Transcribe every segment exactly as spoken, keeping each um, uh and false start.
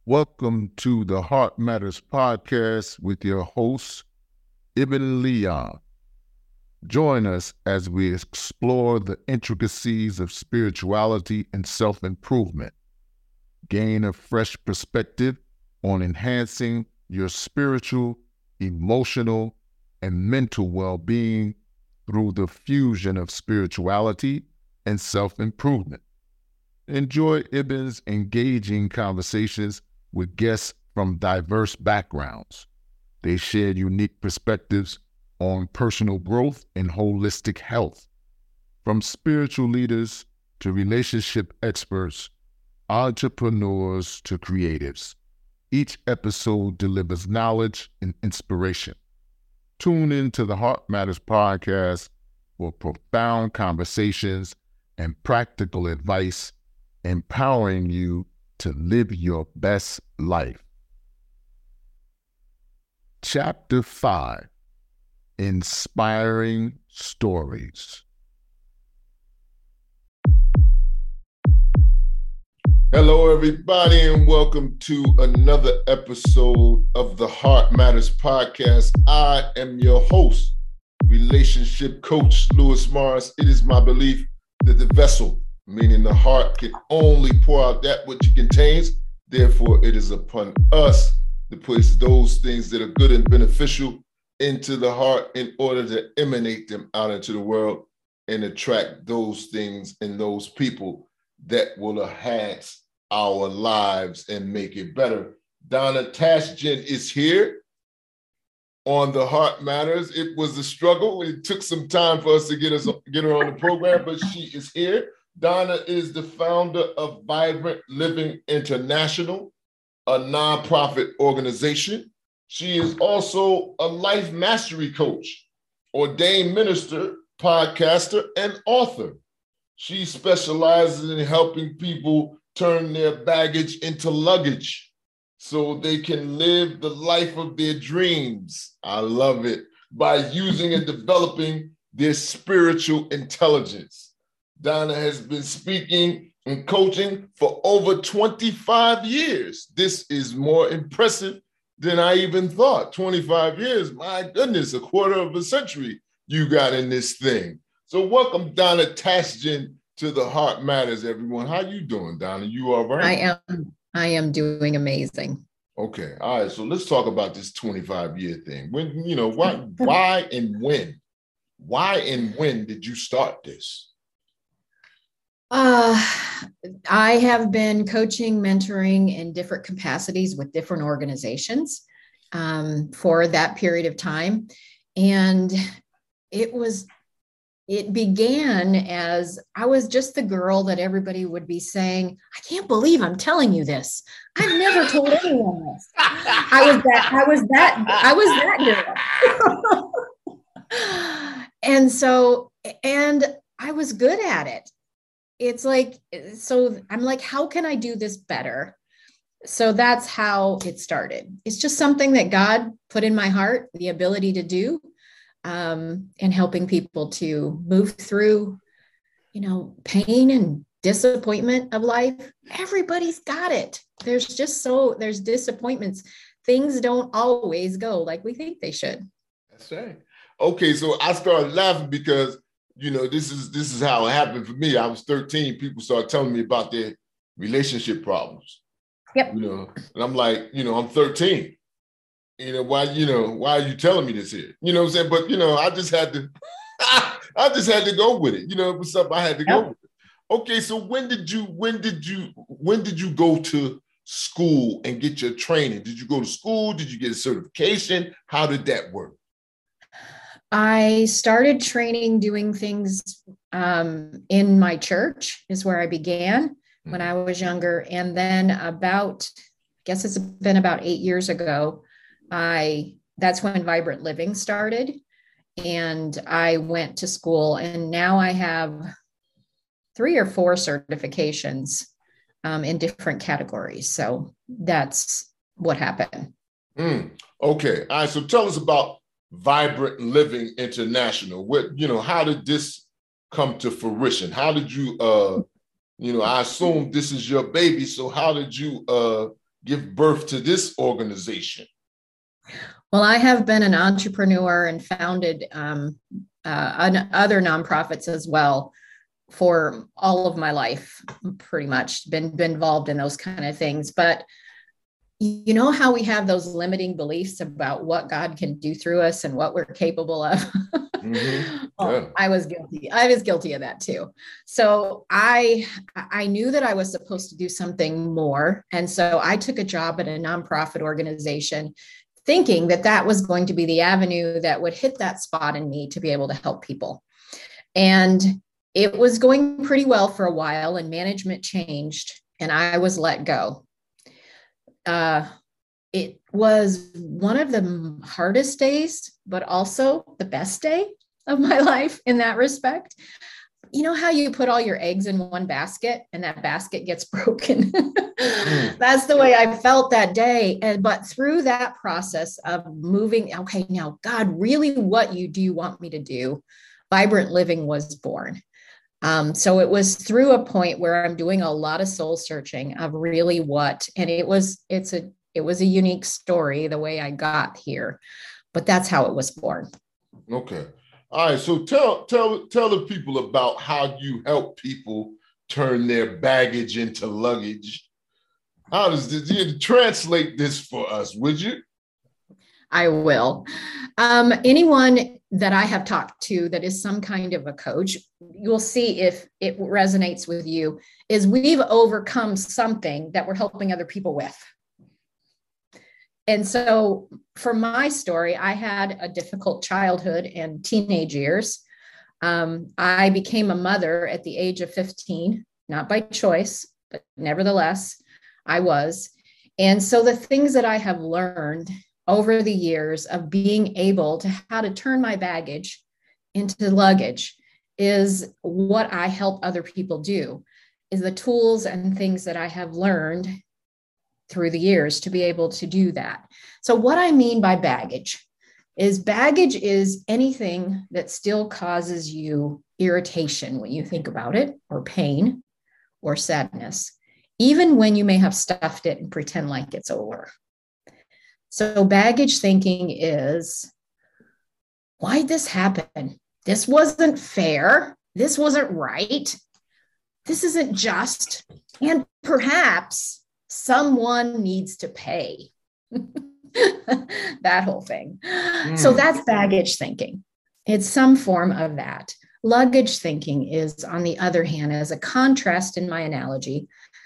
Welcome to the Heart Matters podcast with your host, Ibn Leon. Join us as we explore the intricacies of spirituality and self-improvement. Gain a fresh perspective on enhancing your spiritual, emotional, and mental well-being through the fusion of spirituality and self-improvement. Enjoy Ibn's engaging conversations with guests from diverse backgrounds. They share unique perspectives on personal growth and holistic health. From spiritual leaders to relationship experts, entrepreneurs to creatives, each episode delivers knowledge and inspiration. Tune in to the Heart Matters podcast for profound conversations and practical advice, empowering you to live your best life. Chapter five, Inspiring Stories. Hello, everybody, and welcome to another episode of the Heart Matters podcast. I am your host, relationship coach Louis Morris. It is my belief that the vessel, meaning the heart, can only pour out that which it contains. Therefore, it is upon us to place those things that are good and beneficial into the heart in order to emanate them out into the world and attract those things and those people that will enhance our lives and make it better. Donna Tashjian is here on the Heart Matters. It was a struggle. It took some time for us to get us get her on the program, but she is here. Donna is the founder of Vibrant Living International, a nonprofit organization. She is also a life mastery coach, ordained minister, podcaster, and author. She specializes in helping people turn their baggage into luggage so they can live the life of their dreams. I love it. By using and developing their spiritual intelligence. Donna has been speaking and coaching for over twenty-five years. This is more impressive than I even thought. twenty-five years, my goodness, a quarter of a century you got in this thing. So welcome, Donna Tashjian, to the Heart Matters, everyone. How you doing, Donna? You all right? I am. I am doing amazing. Okay, all right. So let's talk about this twenty-five year thing. When, you know, why, why and when? Why and when did you start this? Uh, I have been coaching, mentoring in different capacities with different organizations um, for that period of time. And it was, it began as I was just the girl that everybody would be saying, I can't believe I'm telling you this. I've never told anyone this. I was that, I was that, I was that girl. And so, and I was good at it. It's like, so I'm like, how can I do this better? So that's how it started. It's just something that God put in my heart, the ability to do, um, and helping people to move through, you know, pain and disappointment of life. Everybody's got it. There's just so, there's disappointments. Things don't always go like we think they should. That's right. Okay, so I started laughing because you know, this is this is how it happened for me. I was thirteen. People started telling me about their relationship problems. Yep. You know, and I'm like, you know, I'm thirteen. You know, why, you know, why are you telling me this here? You know what I'm saying? But, you know, I just had to, I just had to go with it. You know, it was something I had to yep. go with it. Okay, so when did you, when did you, when did you go to school and get your training? Did you go to school? Did you get a certification? How did that work? I started training, doing things um, in my church is where I began when I was younger. And then about, I guess it's been about eight years ago, I, that's when Vibrant Living started. And I went to school and now I have three or four certifications um, in different categories. So that's what happened. Mm, okay. All right. So tell us about Vibrant Living International. What, you know, how did this come to fruition? How did you, uh, you know, I assume this is your baby. So how did you uh, give birth to this organization? Well, I have been an entrepreneur and founded um, uh, other nonprofits as well for all of my life, pretty much been, been involved in those kind of things. But you know how we have those limiting beliefs about what God can do through us and what we're capable of? Mm-hmm. Well, yeah. I was guilty. I was guilty of that too. So I, I knew that I was supposed to do something more. And so I took a job at a nonprofit organization thinking that that was going to be the avenue that would hit that spot in me to be able to help people. And it was going pretty well for a while, and management changed and I was let go. Uh, it was one of the hardest days, but also the best day of my life in that respect. You know how you put all your eggs in one basket and that basket gets broken? mm. That's the way I felt that day. And, but through that process of moving, okay, now God, really what you do you want me to do? Vibrant Living was born. Um, so it was through a point where I'm doing a lot of soul searching of really what, and it was, it's a, it was a unique story, the way I got here, but that's how it was born. Okay. All right. So tell, tell, tell the people about how you help people turn their baggage into luggage. How does this, you translate this for us, would you? I will. Um, anyone that I have talked to that is some kind of a coach, you'll see if it resonates with you, is we've overcome something that we're helping other people with. And so for my story, I had a difficult childhood and teenage years. Um, I became a mother at the age of fifteen, not by choice, but nevertheless, I was. And so the things that I have learned over the years of being able to how to turn my baggage into luggage is what I help other people do, is the tools and things that I have learned through the years to be able to do that. So what I mean by baggage is baggage is anything that still causes you irritation when you think about it, or pain or sadness, even when you may have stuffed it and pretend like it's over. So baggage thinking is, why'd this happen? This wasn't fair. This wasn't right. This isn't just. And perhaps someone needs to pay. That whole thing. Mm. So that's baggage thinking. It's some form of that. Luggage thinking is, on the other hand, as a contrast in my analogy,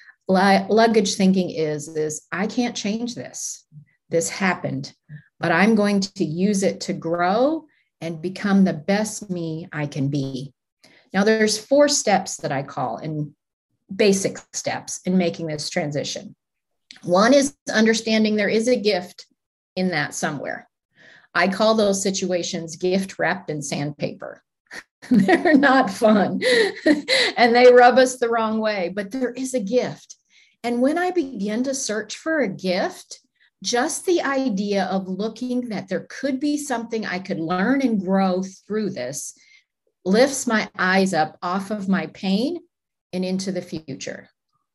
luggage thinking is, is I can't change this. This happened, but I'm going to use it to grow and become the best me I can be. Now, there's four steps that I call, and basic steps in making this transition. One is understanding there is a gift in that somewhere. I call those situations gift wrapped in sandpaper. They're not fun and they rub us the wrong way, but there is a gift. And when I begin to search for a gift, just the idea of looking that there could be something I could learn and grow through this lifts my eyes up off of my pain and into the future.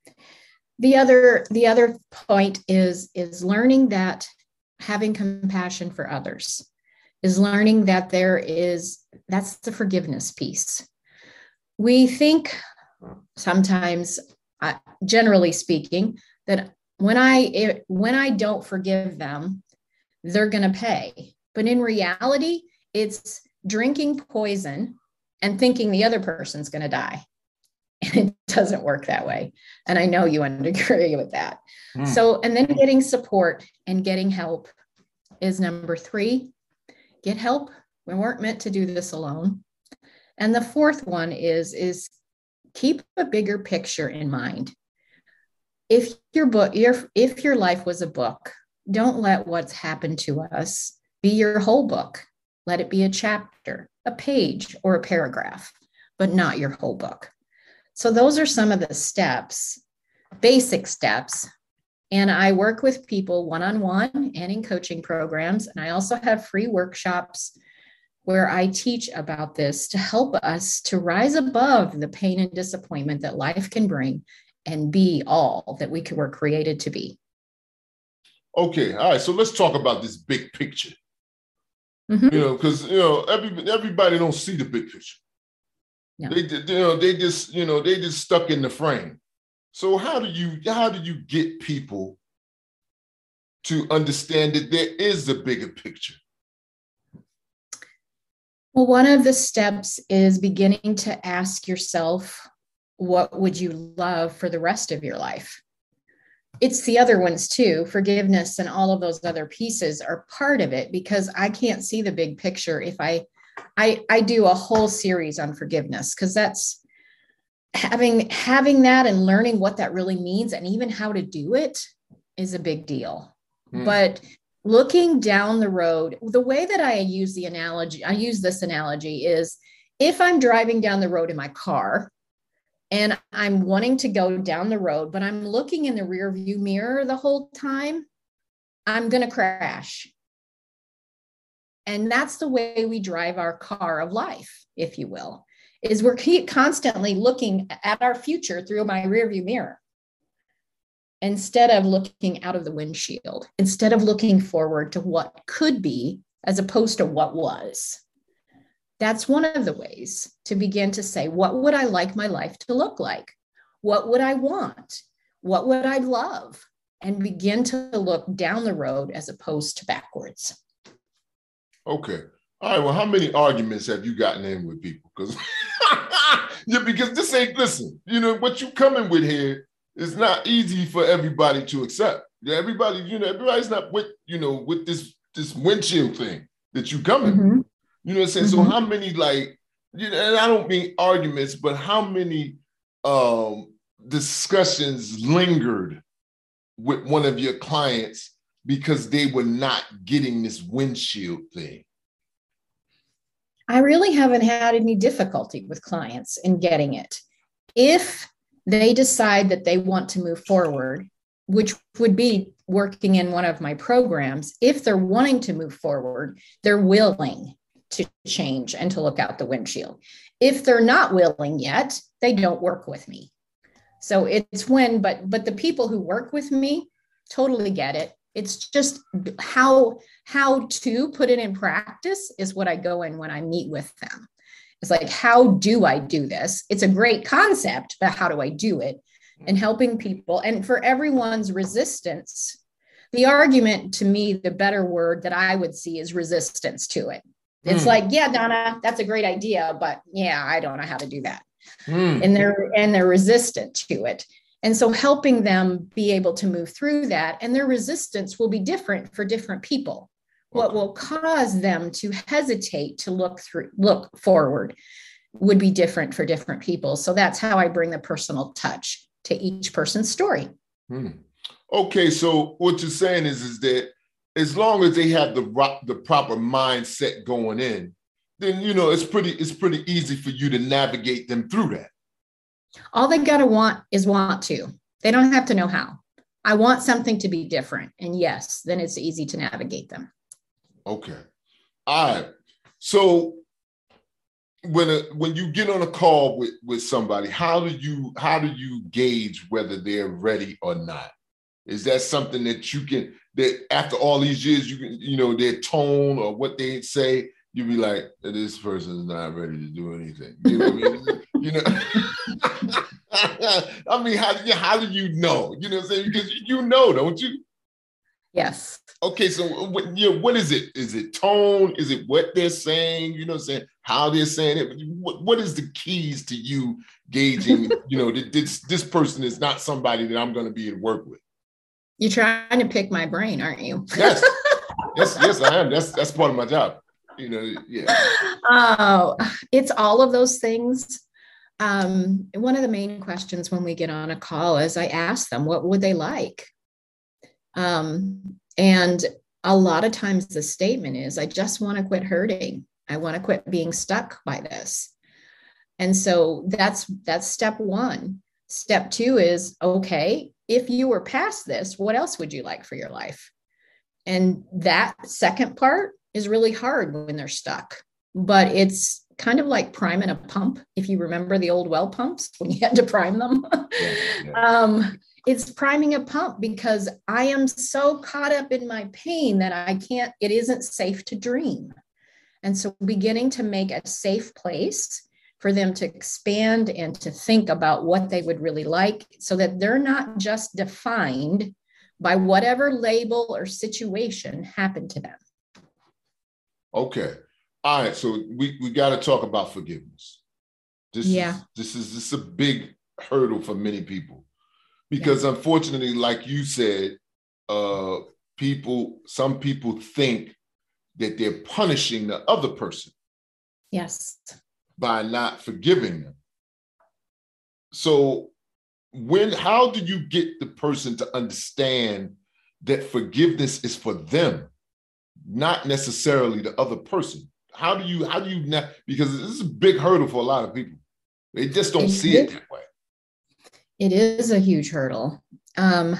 The other, the other point is, is learning that having compassion for others, is learning that there is, that's the forgiveness piece. We think sometimes, uh, generally speaking, that when I, when I don't forgive them, they're going to pay. But in reality, it's drinking poison and thinking the other person's going to die. And it doesn't work that way. And I know you would agree with that. Mm. So, and then getting support and getting help is number three. Get help. We weren't meant to do this alone. And the fourth one is, is keep a bigger picture in mind. If your book, your, if your life was a book, don't let what's happened to us be your whole book. Let it be a chapter, a page, or a paragraph, but not your whole book. So those are some of the steps, basic steps. And I work with people one-on-one and in coaching programs. And I also have free workshops where I teach about this to help us to rise above the pain and disappointment that life can bring and be all that we were created to be. Okay, all right. So let's talk about this big picture. Mm-hmm. You know, because you know every, everybody don't see the big picture. No. They you know they just you know they just stuck in the frame. So how do you how do you get people to understand that there is a bigger picture? Well, one of the steps is beginning to ask yourself, what would you love for the rest of your life? It's the other ones too. Forgiveness and all of those other pieces are part of it, because I can't see the big picture if I, I, I do a whole series on forgiveness, because that's having, having that and learning what that really means and even how to do it is a big deal. Hmm. But looking down the road, the way that I use the analogy, I use this analogy is if I'm driving down the road in my car and I'm wanting to go down the road, but I'm looking in the rear view mirror the whole time, I'm going to crash. And that's the way we drive our car of life, if you will, is we're constantly looking at our future through my rear view mirror, instead of looking out of the windshield, instead of looking forward to what could be, as opposed to what was. That's one of the ways to begin to say, what would I like my life to look like? What would I want? What would I love? And begin to look down the road as opposed to backwards. Okay. All right. Well, how many arguments have you gotten in with people? Because yeah, because this ain't, listen, you know, what you coming with here is not easy for everybody to accept. Yeah, everybody, you know, everybody's not with, you know, with this, this windshield thing that you coming. Mm-hmm. You know what I'm saying? Mm-hmm. So how many, like, you know, and I don't mean arguments, but how many um, discussions lingered with one of your clients because they were not getting this windshield thing? I really haven't had any difficulty with clients in getting it. If they decide that they want to move forward, which would be working in one of my programs, if they're wanting to move forward, they're willing to change and to look out the windshield. If they're not willing yet, they don't work with me. So it's when, but but the people who work with me totally get it. It's just how, how to put it in practice is what I go in when I meet with them. It's like, how do I do this? It's a great concept, but how do I do it? And helping people. And for everyone's resistance, the argument to me, the better word that I would see is resistance to it. It's mm. like, yeah, Donna, that's a great idea, but yeah, I don't know how to do that. Mm. And they're, and they're resistant to it. And so helping them be able to move through that, and their resistance will be different for different people. Okay. What will cause them to hesitate to look through, look forward would be different for different people. So that's how I bring the personal touch to each person's story. Hmm. Okay, so what you're saying is, is that as long as they have the the proper mindset going in, then you know it's pretty it's pretty easy for you to navigate them through that. All they gotta want is want to. They don't have to know how. I want something to be different, and yes, then it's easy to navigate them. Okay, all right. So when a, when you get on a call with with somebody, how do you how do you gauge whether they're ready or not? Is that something that you can, that after all these years, you can, you know, their tone or what they say, you be like, this person's not ready to do anything. You know what I mean? You know, I mean, how, how do you know? You know what I'm saying? Because you know, don't you? Yes. Okay, so what, you know, what is it? Is it tone? Is it what they're saying? You know what I'm saying? How they're saying it? What, what is the keys to you gauging, you know, that this, this person is not somebody that I'm going to be at work with? You're trying to pick my brain, aren't you? Yes, yes, yes, I am. That's that's part of my job. You know, yeah. Oh, it's all of those things. Um, one of the main questions when we get on a call is I ask them, what would they like? Um, and a lot of times the statement is, I just want to quit hurting. I want to quit being stuck by this. And so that's that's step one. Step two is, okay, if you were past this, what else would you like for your life? And that second part is really hard when they're stuck, but it's kind of like priming a pump. If you remember the old well pumps when you had to prime them, yeah, yeah. um, It's priming a pump because I am so caught up in my pain that I can't, it isn't safe to dream. And so beginning to make a safe place for them to expand and to think about what they would really like so that they're not just defined by whatever label or situation happened to them. Okay. All right. So we, we got to talk about forgiveness. This yeah. is this is this is a big hurdle for many people. Because yeah. unfortunately, like you said, uh, people, some people think that they're punishing the other person. Yes. By not forgiving them. So when, how do you get the person to understand that forgiveness is for them, not necessarily the other person? How do you, how do you not, because this is a big hurdle for a lot of people. They just don't it see is, it that way. It is a huge hurdle. Um,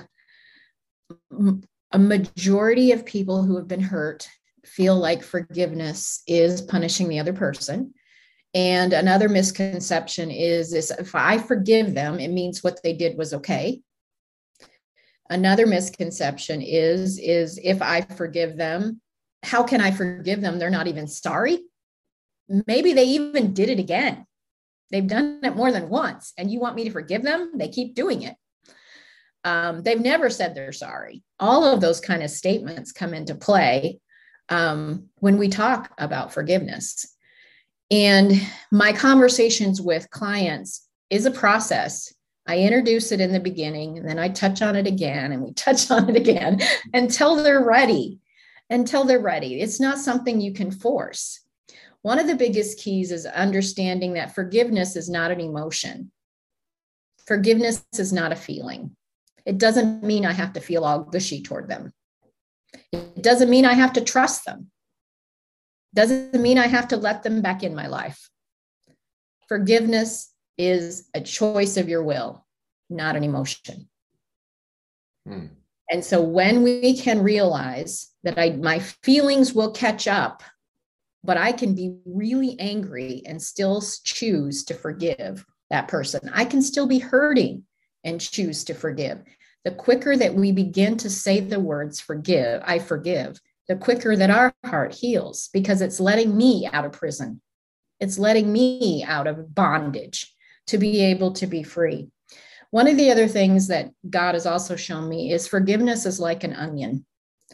a majority of people who have been hurt feel like forgiveness is punishing the other person. And another misconception is this: if I forgive them, it means what they did was okay. Another misconception is, is if I forgive them, how can I forgive them? They're not even sorry. Maybe they even did it again. They've done it more than once, and you want me to forgive them? They keep doing it. Um, they've never said they're sorry. All of those kind of statements come into play um, when we talk about forgiveness. And my conversations with clients is a process. I introduce it in the beginning, and then I touch on it again, and we touch on it again until they're ready, until they're ready. It's not something you can force. One of the biggest keys is understanding that forgiveness is not an emotion. Forgiveness is not a feeling. It doesn't mean I have to feel all gushy toward them. It doesn't mean I have to trust them. Doesn't mean I have to let them back in my life. Forgiveness is a choice of your will, not an emotion. Hmm. And so when we can realize that I, my feelings will catch up, but I can be really angry and still choose to forgive that person. I can still be hurting and choose to forgive. The quicker that we begin to say the words forgive, I forgive, the quicker that our heart heals, because it's letting me out of prison. It's letting me out of bondage to be able to be free. One of the other things that God has also shown me is forgiveness is like an onion.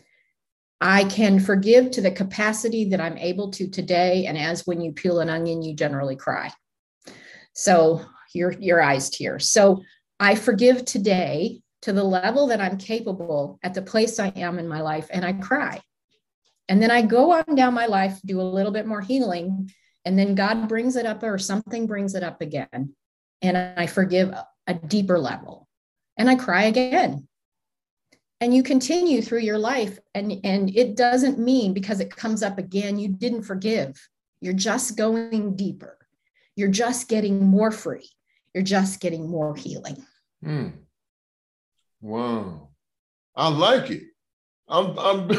I can forgive to the capacity that I'm able to today. And as when you peel an onion, you generally cry. So your, your eyes tear. So I forgive today to the level that I'm capable at the place I am in my life, and I cry. And then I go on down my life, do a little bit more healing, and then God brings it up or something brings it up again. And I forgive a deeper level, and I cry again. And you continue through your life, and, and it doesn't mean because it comes up again, you didn't forgive. You're just going deeper. You're just getting more free. You're just getting more healing. Hmm. Wow. I like it. I'm, I'm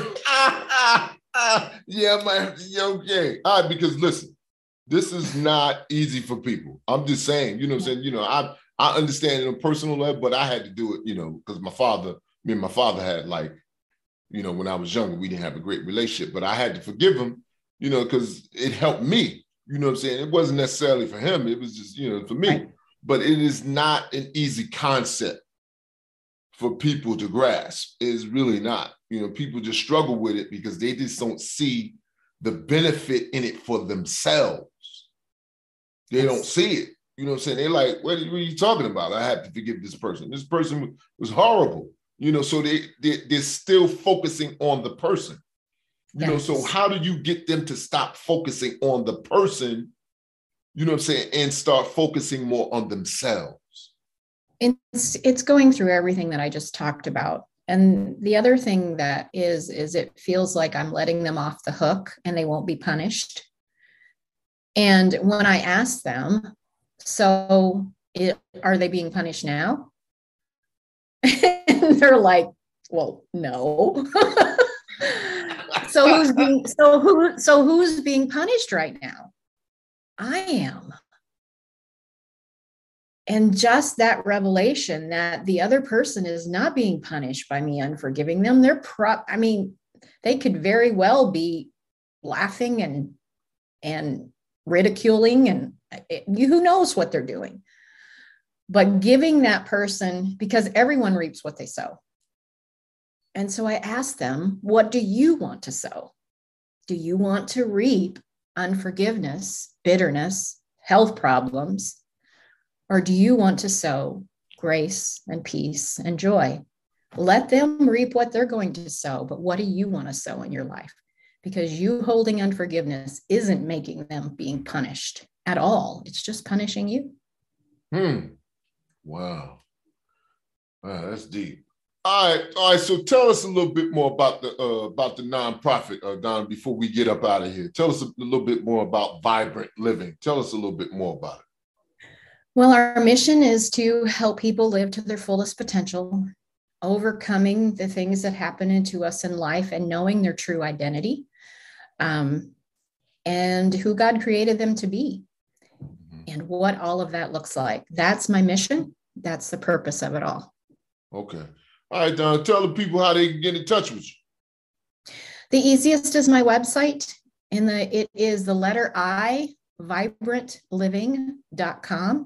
yeah, man. Okay. All right, because listen, this is not easy for people. I'm just saying, you know what I'm saying? You know, I, I understand it on a personal level, but I had to do it, you know, because my father, me and my father had like, you know, when I was younger, we didn't have a great relationship, but I had to forgive him, you know, because it helped me. You know what I'm saying? It wasn't necessarily for him. It was just, you know, for me. Right. But it is not an easy concept for people to grasp. It's really not. You know, people just struggle with it because they just don't see the benefit in it for themselves. They don't see it. You know what I'm saying? They're like, what are you talking about? I have to forgive this person. This person was horrible. You know, so they, they, they're still focusing on the person. You yes. know, so how do you get them to stop focusing on the person, you know what I'm saying, and start focusing more on themselves? It's, it's going through everything that I just talked about. And the other thing that is, is it feels like I'm letting them off the hook and they won't be punished. And when I ask them, so it, are they being punished now? And they're like, well, no. so who's being, so who, so who's being punished right now? I am. And just that revelation that the other person is not being punished by me unforgiving them. They're pro, I mean, they could very well be laughing and, and ridiculing, and it, who knows what they're doing. But giving that person, because everyone reaps what they sow. And so I asked them, what do you want to sow? Do you want to reap unforgiveness, bitterness, health problems? Or do you want to sow grace and peace and joy? Let them reap what they're going to sow, but what do you want to sow in your life? Because you holding unforgiveness isn't making them being punished at all. It's just punishing you. Hmm. Wow. Wow, that's deep. All right, all right. So tell us a little bit more about the uh, about the nonprofit, uh, Don. Before we get up out of here, tell us a little bit more about Vibrant Living. Tell us a little bit more about it. Well, our mission is to help people live to their fullest potential, overcoming the things that happen to us in life and knowing their true identity, um, and who God created them to be, mm-hmm. and what all of that looks like. That's my mission. That's the purpose of it all. Okay. All right, Don, tell the people how they can get in touch with you. The easiest is my website, and the it is the letter I, vibrant living dot com.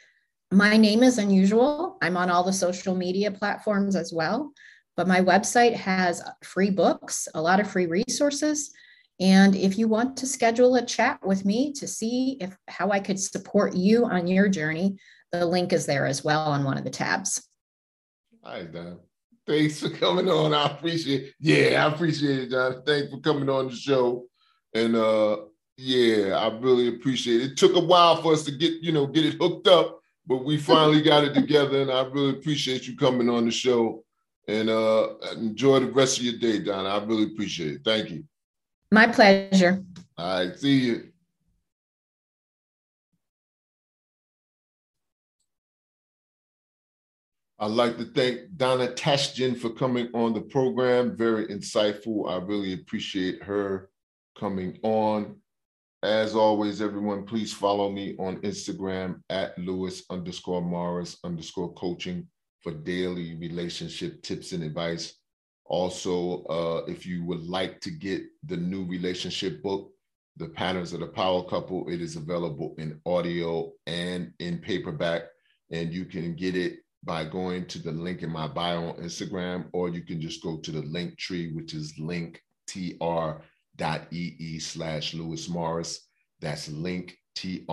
My name is unusual. I'm on all the social media platforms as well, but my website has free books, a lot of free resources. And if you want to schedule a chat with me to see if how I could support you on your journey, the link is there as well on one of the tabs. All right, Don. Thanks for coming on. I appreciate it. Yeah, I appreciate it, Don. Thanks for coming on the show. And uh, yeah, I really appreciate it. It took a while for us to get, you know, get it hooked up, but we finally got it together, and I really appreciate you coming on the show. And uh, enjoy the rest of your day, Don. I really appreciate it. Thank you. My pleasure. All right, see you. I'd like to thank Donna Tashjian for coming on the program. Very insightful. I really appreciate her coming on. As always, everyone, please follow me on Instagram at Lewis underscore Morris underscore coaching for daily relationship tips and advice. Also, uh, if you would like to get the new relationship book, The Patterns of the Power Couple, it is available in audio and in paperback, and you can get it by going to the link in my bio on Instagram, or you can just go to the link tree, which is linktr.ee slash Lewis Morris. That's linktr.ee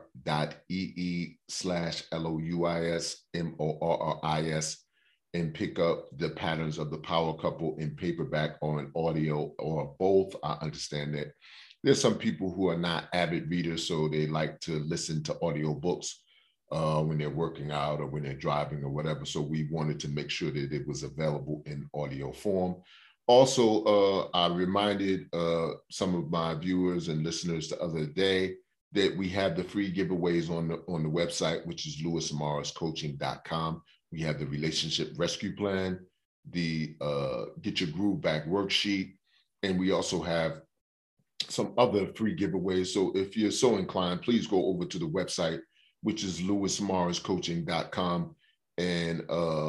slash L O U I S M O R R I S, and pick up The Patterns of the Power Couple in paperback or in audio or both. I understand that there's some people who are not avid readers, so they like to listen to audio books uh, when they're working out or when they're driving or whatever. So we wanted to make sure that it was available in audio form. Also, uh, I reminded uh, some of my viewers and listeners the other day that we have the free giveaways on the, on the website, which is lewis morris coaching dot com. We have the Relationship Rescue Plan, the uh, Get Your Groove Back worksheet, and we also have some other free giveaways. So if you're so inclined, please go over to the website, which is lewis morris coaching dot com, and uh,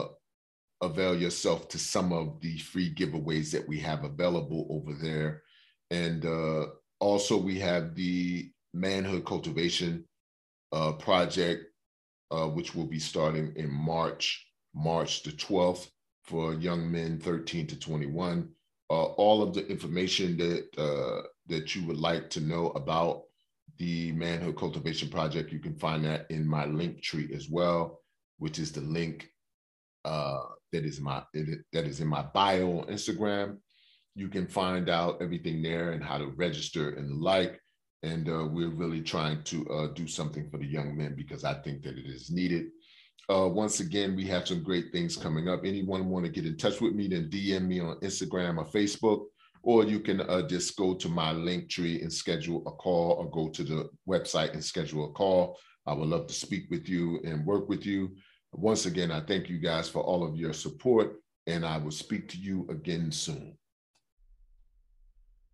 avail yourself to some of the free giveaways that we have available over there. And uh, also we have the Manhood Cultivation uh, Project, uh, which will be starting in March, March the twelfth for young men thirteen to twenty-one. Uh, all of the information that, uh, that you would like to know about the Manhood Cultivation Project, you can find that in my link tree as well, which is the link uh, that is my it, that is in my bio on Instagram. You can find out everything there and how to register and the like. And uh, we're really trying to uh, do something for the young men because I think that it is needed. Uh, once again, we have some great things coming up. Anyone want to get in touch with me, then D M me on Instagram or Facebook, or you can uh, just go to my link tree and schedule a call, or go to the website and schedule a call. I would love to speak with you and work with you. Once again, I thank you guys for all of your support, and I will speak to you again soon.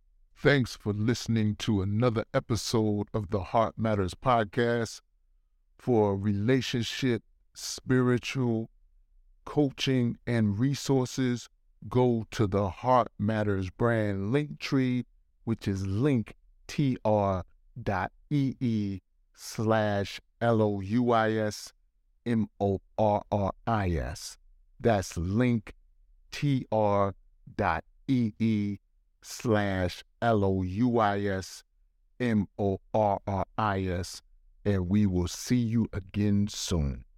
Thanks for listening to another episode of the Heart Matters podcast. for relationship, spiritual, coaching, and resources, go to the Heart Matters brand link tree, which is linktr.ee slash L O U I S M O R R I S. That's linktr.ee slash L O U I S M O R R I S. And we will see you again soon.